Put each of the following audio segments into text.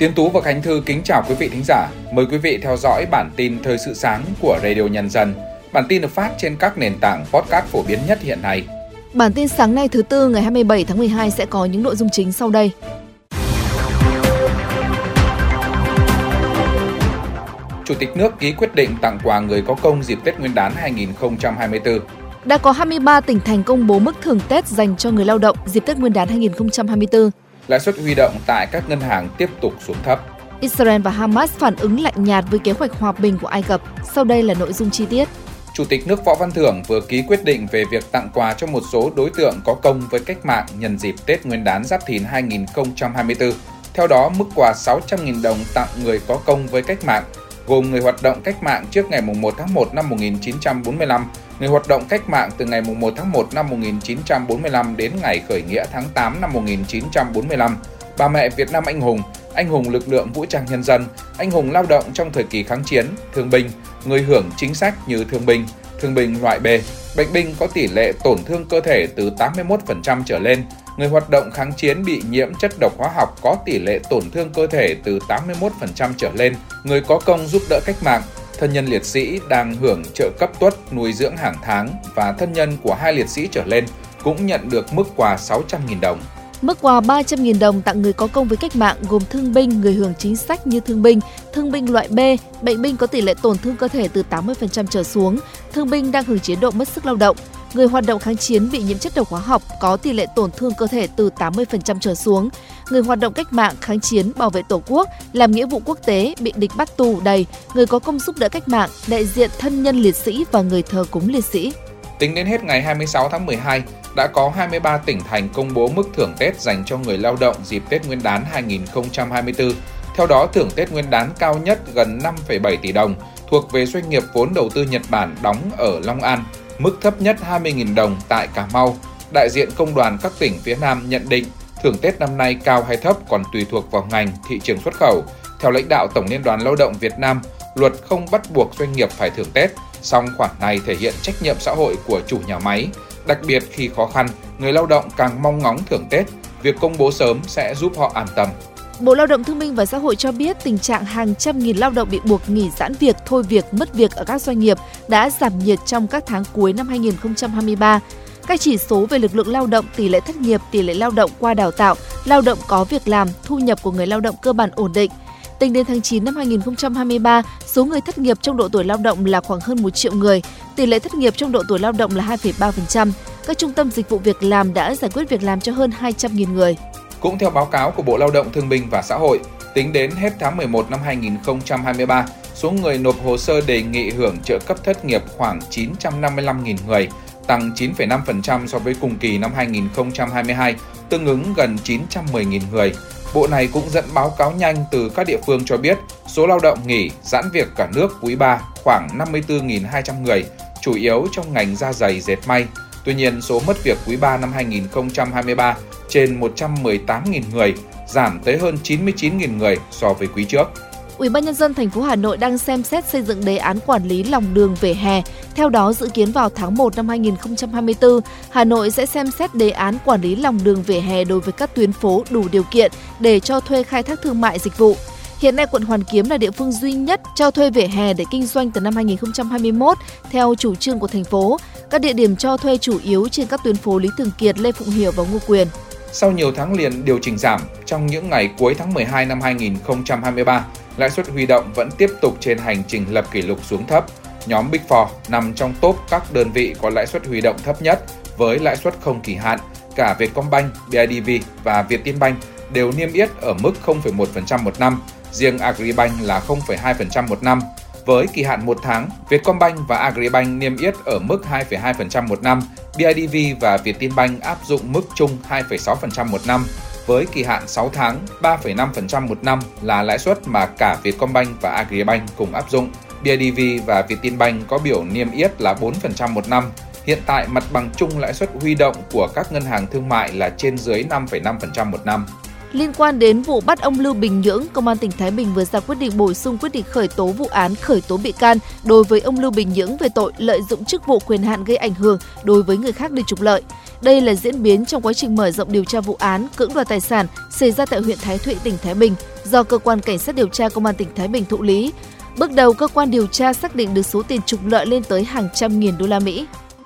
Tiến Tú và Khánh Thư kính chào quý vị thính giả. Mời quý vị theo dõi bản tin Thời sự sáng của Radio Nhân dân. Bản tin được phát trên các nền tảng podcast phổ biến nhất hiện nay. Bản tin sáng nay thứ Tư ngày 27 tháng 12 sẽ có những nội dung chính sau đây. Chủ tịch nước ký quyết định tặng quà người có công dịp Tết Nguyên đán 2024. Đã có 23 tỉnh thành công bố mức thưởng Tết dành cho người lao động dịp Tết Nguyên đán 2024. Lãi suất huy động tại các ngân hàng tiếp tục xuống thấp. Israel và Hamas phản ứng lạnh nhạt với kế hoạch hòa bình của Ai Cập. Sau đây là nội dung chi tiết. Chủ tịch nước Võ Văn Thưởng vừa ký quyết định về việc tặng quà cho một số đối tượng có công với cách mạng nhân dịp Tết Nguyên đán Giáp Thìn 2024. Theo đó, mức quà 600.000 đồng tặng người có công với cách mạng, gồm người hoạt động cách mạng trước ngày 1 tháng 1 năm 1945, người hoạt động cách mạng từ ngày 1 tháng 1 năm 1945 đến ngày khởi nghĩa tháng 8 năm 1945, bà mẹ Việt Nam anh hùng lực lượng vũ trang nhân dân, anh hùng lao động trong thời kỳ kháng chiến, thương binh, người hưởng chính sách như thương binh loại B, bệnh binh có tỷ lệ tổn thương cơ thể từ 81% trở lên, người hoạt động kháng chiến bị nhiễm chất độc hóa học có tỷ lệ tổn thương cơ thể từ 81% trở lên, người có công giúp đỡ cách mạng, thân nhân liệt sĩ đang hưởng trợ cấp tuất nuôi dưỡng hàng tháng và thân nhân của 2 liệt sĩ trở lên cũng nhận được mức quà 600.000 đồng. Mức quà 300.000 đồng tặng người có công với cách mạng gồm thương binh, người hưởng chính sách như thương binh loại B, bệnh binh có tỷ lệ tổn thương cơ thể từ 80% trở xuống, thương binh đang hưởng chế độ mất sức lao động, người hoạt động kháng chiến bị nhiễm chất độc hóa học có tỷ lệ tổn thương cơ thể từ 80% trở xuống, người hoạt động cách mạng kháng chiến bảo vệ Tổ quốc, làm nghĩa vụ quốc tế bị địch bắt tù đầy, người có công giúp đỡ cách mạng, đại diện thân nhân liệt sĩ và người thờ cúng liệt sĩ. Tính đến hết ngày 26 tháng 12, đã có 23 tỉnh thành công bố mức thưởng Tết dành cho người lao động dịp Tết Nguyên đán 2024. Theo đó, thưởng Tết Nguyên đán cao nhất gần 5,7 tỷ đồng thuộc về doanh nghiệp vốn đầu tư Nhật Bản đóng ở Long An, mức thấp nhất 20.000 đồng tại Cà Mau. Đại diện công đoàn các tỉnh phía Nam nhận định thưởng Tết năm nay cao hay thấp còn tùy thuộc vào ngành, thị trường xuất khẩu. Theo lãnh đạo Tổng Liên đoàn Lao động Việt Nam, luật không bắt buộc doanh nghiệp phải thưởng Tết, song khoản này thể hiện trách nhiệm xã hội của chủ nhà máy. Đặc biệt khi khó khăn, người lao động càng mong ngóng thưởng Tết, việc công bố sớm sẽ giúp họ an tâm. Bộ Lao động Thương binh và Xã hội cho biết tình trạng hàng trăm nghìn lao động bị buộc nghỉ giãn việc, thôi việc, mất việc ở các doanh nghiệp đã giảm nhiệt trong các tháng cuối năm 2023. Các chỉ số về lực lượng lao động, tỷ lệ thất nghiệp, tỷ lệ lao động qua đào tạo, lao động có việc làm, thu nhập của người lao động cơ bản ổn định. Tính đến tháng 9 năm 2023, số người thất nghiệp trong độ tuổi lao động là khoảng hơn 1 triệu người, tỷ lệ thất nghiệp trong độ tuổi lao động là 2,3%. Các trung tâm dịch vụ việc làm đã giải quyết việc làm cho hơn 200.000 người. Cũng theo báo cáo của Bộ Lao động Thương binh và Xã hội, tính đến hết tháng 11 năm 2023, số người nộp hồ sơ đề nghị hưởng trợ cấp thất nghiệp khoảng 955.000 người, tăng 9,5% so với cùng kỳ năm 2022, tương ứng gần 910.000 người. Bộ này cũng dẫn báo cáo nhanh từ các địa phương cho biết số lao động nghỉ, giãn việc cả nước quý 3 khoảng 54.200 người, chủ yếu trong ngành da giày dệt may. Tuy nhiên, số mất việc quý 3 năm 2023 trên 118.000 người, giảm tới hơn 99.000 người so với quý trước. Ủy ban nhân dân thành phố Hà Nội đang xem xét xây dựng đề án quản lý lòng đường vỉa hè. Theo đó, dự kiến vào tháng 1 năm 2024, Hà Nội sẽ xem xét đề án quản lý lòng đường vỉa hè đối với các tuyến phố đủ điều kiện để cho thuê khai thác thương mại dịch vụ. Hiện nay, quận Hoàn Kiếm là địa phương duy nhất cho thuê vỉa hè để kinh doanh từ năm 2021 theo chủ trương của thành phố. Các địa điểm cho thuê chủ yếu trên các tuyến phố Lý Thường Kiệt, Lê Phụng Hiểu và Ngô Quyền. Sau nhiều tháng liền điều chỉnh giảm, trong những ngày cuối tháng 12 năm 2023, lãi suất huy động vẫn tiếp tục trên hành trình lập kỷ lục xuống thấp. Nhóm Big Four nằm trong top các đơn vị có lãi suất huy động thấp nhất với lãi suất không kỳ hạn. Cả Vietcombank, BIDV và Vietinbank đều niêm yết ở mức 0,1% một năm, riêng Agribank là 0,2% một năm. Với kỳ hạn 1 tháng, Vietcombank và Agribank niêm yết ở mức 2,2% một năm, BIDV và Vietinbank áp dụng mức chung 2,6% một năm. Với kỳ hạn 6 tháng, 3,5% một năm là lãi suất mà cả Vietcombank và Agribank cùng áp dụng. BIDV và Vietinbank có biểu niêm yết là 4% một năm. Hiện tại, mặt bằng chung lãi suất huy động của các ngân hàng thương mại là trên dưới 5,5% một năm. Liên quan đến vụ bắt ông Lưu Bình Nhưỡng, Công an tỉnh Thái Bình vừa ra quyết định bổ sung quyết định khởi tố vụ án khởi tố bị can đối với ông Lưu Bình Nhưỡng về tội lợi dụng chức vụ quyền hạn gây ảnh hưởng đối với người khác để trục lợi. Đây là diễn biến trong quá trình mở rộng điều tra vụ án cưỡng đoạt tài sản xảy ra tại huyện Thái Thụy, tỉnh Thái Bình do cơ quan cảnh sát điều tra Công an tỉnh Thái Bình thụ lý. Bước đầu, cơ quan điều tra xác định được số tiền trục lợi lên tới hàng trăm nghìn đô la Mỹ.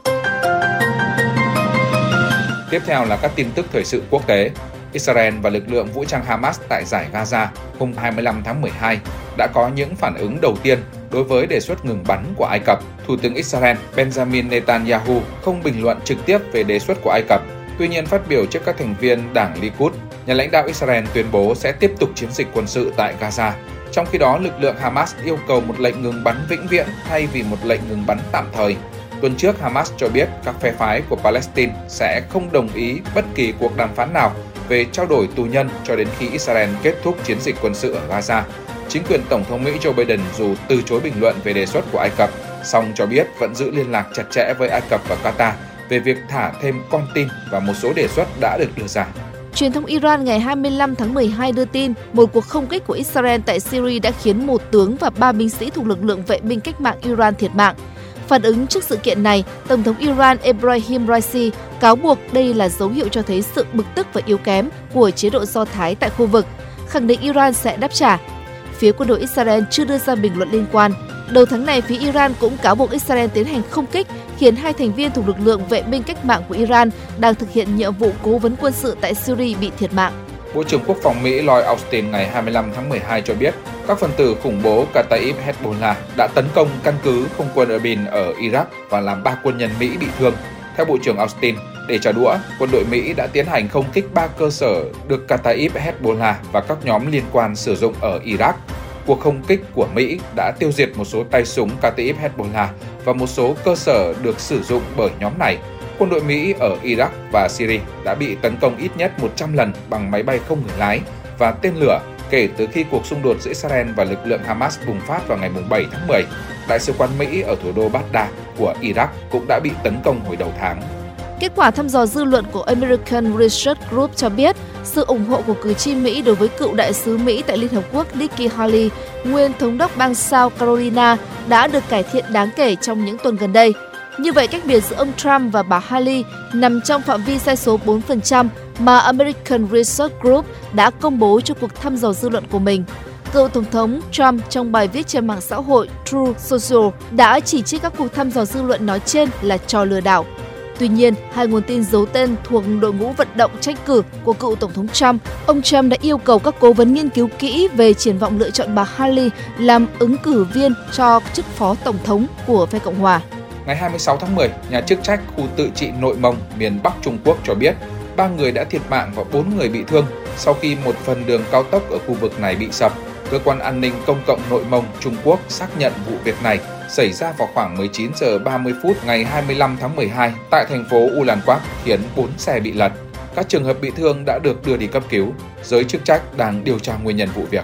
Tiếp theo là các tin tức thời sự quốc tế. Israel và lực lượng vũ trang Hamas tại Dải Gaza hôm 25 tháng 12 đã có những phản ứng đầu tiên đối với đề xuất ngừng bắn của Ai Cập. Thủ tướng Israel Benjamin Netanyahu không bình luận trực tiếp về đề xuất của Ai Cập. Tuy nhiên, phát biểu trước các thành viên đảng Likud, nhà lãnh đạo Israel tuyên bố sẽ tiếp tục chiến dịch quân sự tại Gaza. Trong khi đó, lực lượng Hamas yêu cầu một lệnh ngừng bắn vĩnh viễn thay vì một lệnh ngừng bắn tạm thời. Tuần trước, Hamas cho biết các phe phái của Palestine sẽ không đồng ý bất kỳ cuộc đàm phán nào về trao đổi tù nhân cho đến khi Israel kết thúc chiến dịch quân sự ở Gaza. Chính quyền Tổng thống Mỹ Joe Biden dù từ chối bình luận về đề xuất của Ai Cập, song cho biết vẫn giữ liên lạc chặt chẽ với Ai Cập và Qatar về việc thả thêm con tin và một số đề xuất đã được đưa ra. Truyền thông Iran ngày 25 tháng 12 đưa tin một cuộc không kích của Israel tại Syria đã khiến một tướng và 3 binh sĩ thuộc lực lượng vệ binh cách mạng Iran thiệt mạng. Phản ứng trước sự kiện này, Tổng thống Iran Ebrahim Raisi cáo buộc đây là dấu hiệu cho thấy sự bực tức và yếu kém của chế độ Do Thái tại khu vực, khẳng định Iran sẽ đáp trả. Phía quân đội Israel chưa đưa ra bình luận liên quan. Đầu tháng này, phía Iran cũng cáo buộc Israel tiến hành không kích, khiến 2 thành viên thuộc lực lượng vệ binh cách mạng của Iran đang thực hiện nhiệm vụ cố vấn quân sự tại Syria bị thiệt mạng. Bộ trưởng Quốc phòng Mỹ Lloyd Austin ngày 25 tháng 12 cho biết các phần tử khủng bố Kataib Hezbollah đã tấn công căn cứ không quân Erbil ở Iraq và làm 3 quân nhân Mỹ bị thương. Theo Bộ trưởng Austin, để trả đũa, quân đội Mỹ đã tiến hành không kích 3 cơ sở được Kataib Hezbollah và các nhóm liên quan sử dụng ở Iraq. Cuộc không kích của Mỹ đã tiêu diệt một số tay súng Kataib Hezbollah và một số cơ sở được sử dụng bởi nhóm này. Quân đội Mỹ ở Iraq và Syria đã bị tấn công ít nhất 100 lần bằng máy bay không người lái và tên lửa kể từ khi cuộc xung đột giữa Israel và lực lượng Hamas bùng phát vào ngày 7 tháng 10. Đại sứ quán Mỹ ở thủ đô Baghdad của Iraq cũng đã bị tấn công hồi đầu tháng. Kết quả thăm dò dư luận của American Research Group cho biết sự ủng hộ của cử tri Mỹ đối với cựu đại sứ Mỹ tại Liên Hợp Quốc Nikki Haley, nguyên thống đốc bang South Carolina, đã được cải thiện đáng kể trong những tuần gần đây. Như vậy, cách biệt giữa ông Trump và bà Haley nằm trong phạm vi sai số 4% mà American Research Group đã công bố cho cuộc thăm dò dư luận của mình. Cựu Tổng thống Trump trong bài viết trên mạng xã hội Truth Social đã chỉ trích các cuộc thăm dò dư luận nói trên là trò lừa đảo. Tuy nhiên, 2 nguồn tin giấu tên thuộc đội ngũ vận động tranh cử của cựu Tổng thống Trump, ông Trump đã yêu cầu các cố vấn nghiên cứu kỹ về triển vọng lựa chọn bà Haley làm ứng cử viên cho chức phó Tổng thống của phe Cộng hòa. Ngày 26 tháng 10, nhà chức trách khu tự trị Nội Mông, miền Bắc Trung Quốc cho biết 3 người đã thiệt mạng và 4 người bị thương sau khi một phần đường cao tốc ở khu vực này bị sập. Cơ quan an ninh công cộng Nội Mông, Trung Quốc xác nhận vụ việc này xảy ra vào khoảng 19 giờ 30 phút ngày 25 tháng 12 tại thành phố Ulaanbaatar, khiến 4 xe bị lật. Các trường hợp bị thương đã được đưa đi cấp cứu. Giới chức trách đang điều tra nguyên nhân vụ việc.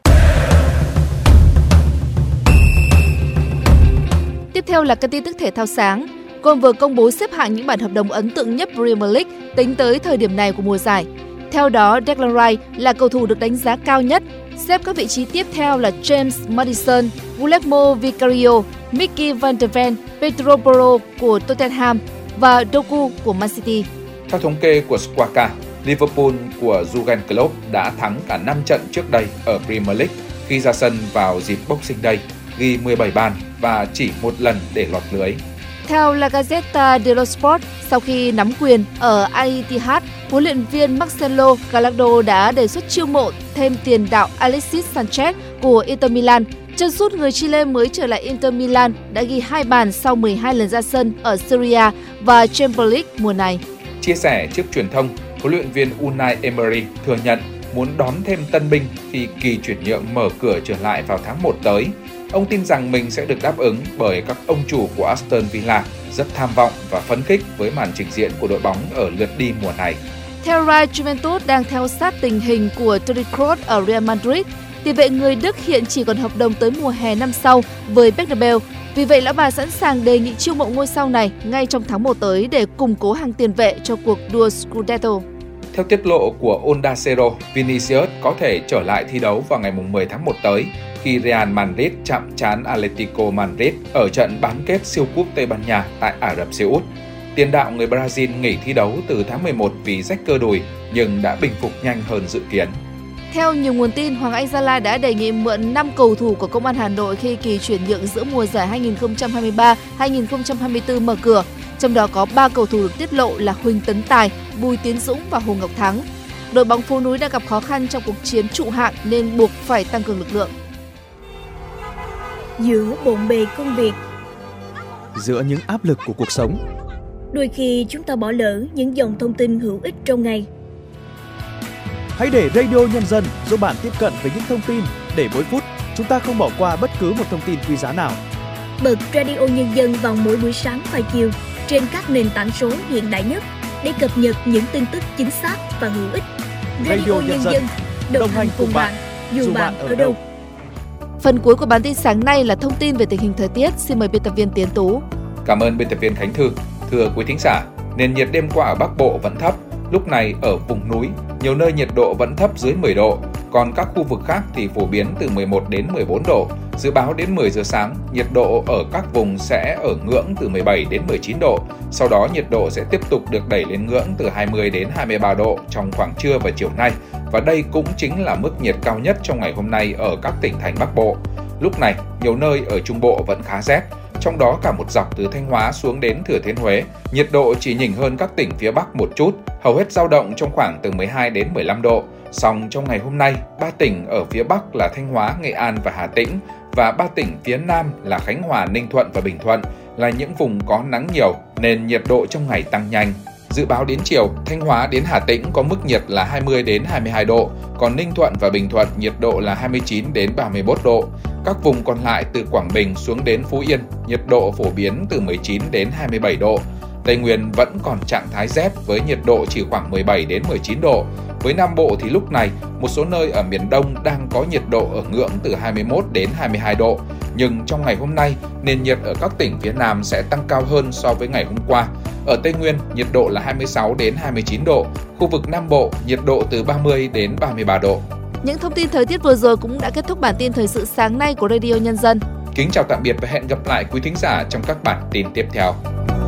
Tiếp theo là các tin tức thể thao sáng. Còn vừa công bố xếp hạng những bản hợp đồng ấn tượng nhất Premier League tính tới thời điểm này của mùa giải. Theo đó, Declan Rice là cầu thủ được đánh giá cao nhất. Xếp các vị trí tiếp theo là James Maddison, Guillermo Vicario, Mickey van der Ven, Pedro Porro của Tottenham và Doku của Man City. Theo thống kê của Squawka, Liverpool của Jurgen Klopp đã thắng cả 5 trận trước đây ở Premier League khi ra sân vào dịp Boxing Day, ghi 17 bàn và chỉ một lần để lọt lưới. Theo La Gazzetta dello Sport, sau khi nắm quyền ở Al Ittihad, huấn luyện viên Marcelo Gallardo đã đề xuất chiêu mộ thêm tiền đạo Alexis Sanchez của Inter Milan. Chân sút người Chile mới trở lại Inter Milan đã ghi 2 bàn sau 12 lần ra sân ở Serie A và Champions League mùa này. Chia sẻ trước truyền thông, huấn luyện viên Unai Emery thừa nhận muốn đón thêm tân binh khi kỳ chuyển nhượng mở cửa trở lại vào tháng 1 tới. Ông tin rằng mình sẽ được đáp ứng bởi các ông chủ của Aston Villa rất tham vọng và phấn khích với màn trình diễn của đội bóng ở lượt đi mùa này. Theo Rai, Juventus đang theo sát tình hình của Toni Kroos ở Real Madrid. Tiền vệ người Đức hiện chỉ còn hợp đồng tới mùa hè năm sau với Bernabeu. Vì vậy, lão bà sẵn sàng đề nghị chiêu mộ ngôi sao này ngay trong tháng 1 tới để củng cố hàng tiền vệ cho cuộc đua Scudetto. Theo tiết lộ của Onda Cero, Vinicius có thể trở lại thi đấu vào ngày 10 tháng 1 tới khi Real Madrid chạm trán Atletico Madrid ở trận bán kết siêu cúp Tây Ban Nha tại Ả Rập Xê Út. Tiền đạo người Brazil nghỉ thi đấu từ tháng 11 vì rách cơ đùi nhưng đã bình phục nhanh hơn dự kiến. Theo nhiều nguồn tin, Hoàng Anh Gia Lai đã đề nghị mượn 5 cầu thủ của Công an Hà Nội khi kỳ chuyển nhượng giữa mùa giải 2023-2024 mở cửa. Trong đó có 3 cầu thủ được tiết lộ là Huỳnh Tấn Tài, Bùi Tiến Dũng và Hồ Ngọc Thắng. Đội bóng phố núi đang gặp khó khăn trong cuộc chiến trụ hạng nên buộc phải tăng cường lực lượng. Giữa bộn bề công việc, giữa những áp lực của cuộc sống, đôi khi chúng ta bỏ lỡ những dòng thông tin hữu ích trong ngày. Hãy để Radio Nhân dân giúp bạn tiếp cận với những thông tin để mỗi phút chúng ta không bỏ qua bất cứ một thông tin quý giá nào. Bật Radio Nhân dân vào mỗi buổi sáng và chiều trên các nền tảng số hiện đại nhất để cập nhật những tin tức chính xác và hữu ích. Radio Nhân dân đồng hành cùng bạn dù bạn ở đâu. Phần cuối của bản tin sáng nay là thông tin về tình hình thời tiết. Xin mời biên tập viên Tiến Tú. Cảm ơn biên tập viên Khánh Thư. Thưa quý thính giả, nền nhiệt đêm qua ở Bắc Bộ vẫn thấp. Lúc này ở vùng núi, nhiều nơi nhiệt độ vẫn thấp dưới 10 độ, còn các khu vực khác thì phổ biến từ 11 đến 14 độ. Dự báo đến 10 giờ sáng, nhiệt độ ở các vùng sẽ ở ngưỡng từ 17 đến 19 độ. Sau đó nhiệt độ sẽ tiếp tục được đẩy lên ngưỡng từ 20 đến 23 độ trong khoảng trưa và chiều nay. Và đây cũng chính là mức nhiệt cao nhất trong ngày hôm nay ở các tỉnh thành Bắc Bộ. Lúc này, nhiều nơi ở Trung Bộ vẫn khá rét. Trong đó cả một dọc từ Thanh Hóa xuống đến Thừa Thiên Huế, nhiệt độ chỉ nhỉnh hơn các tỉnh phía Bắc một chút, hầu hết dao động trong khoảng từ 12 đến 15 độ. Song trong ngày hôm nay, 3 tỉnh ở phía Bắc là Thanh Hóa, Nghệ An và Hà Tĩnh và 3 tỉnh phía Nam là Khánh Hòa, Ninh Thuận và Bình Thuận là những vùng có nắng nhiều nên nhiệt độ trong ngày tăng nhanh. Dự báo đến chiều, Thanh Hóa đến Hà Tĩnh có mức nhiệt là 20 đến 22 độ, còn Ninh Thuận và Bình Thuận nhiệt độ là 29 đến 31 độ. Các vùng còn lại từ Quảng Bình xuống đến Phú Yên, nhiệt độ phổ biến từ 19 đến 27 độ. Tây Nguyên vẫn còn trạng thái rét với nhiệt độ chỉ khoảng 17 đến 19 độ. Với Nam Bộ thì lúc này, một số nơi ở miền Đông đang có nhiệt độ ở ngưỡng từ 21 đến 22 độ. Nhưng trong ngày hôm nay, nền nhiệt ở các tỉnh phía Nam sẽ tăng cao hơn so với ngày hôm qua. Ở Tây Nguyên, nhiệt độ là 26 đến 29 độ. Khu vực Nam Bộ, nhiệt độ từ 30 đến 33 độ. Những thông tin thời tiết vừa rồi cũng đã kết thúc bản tin thời sự sáng nay của Radio Nhân dân. Kính chào tạm biệt và hẹn gặp lại quý thính giả trong các bản tin tiếp theo.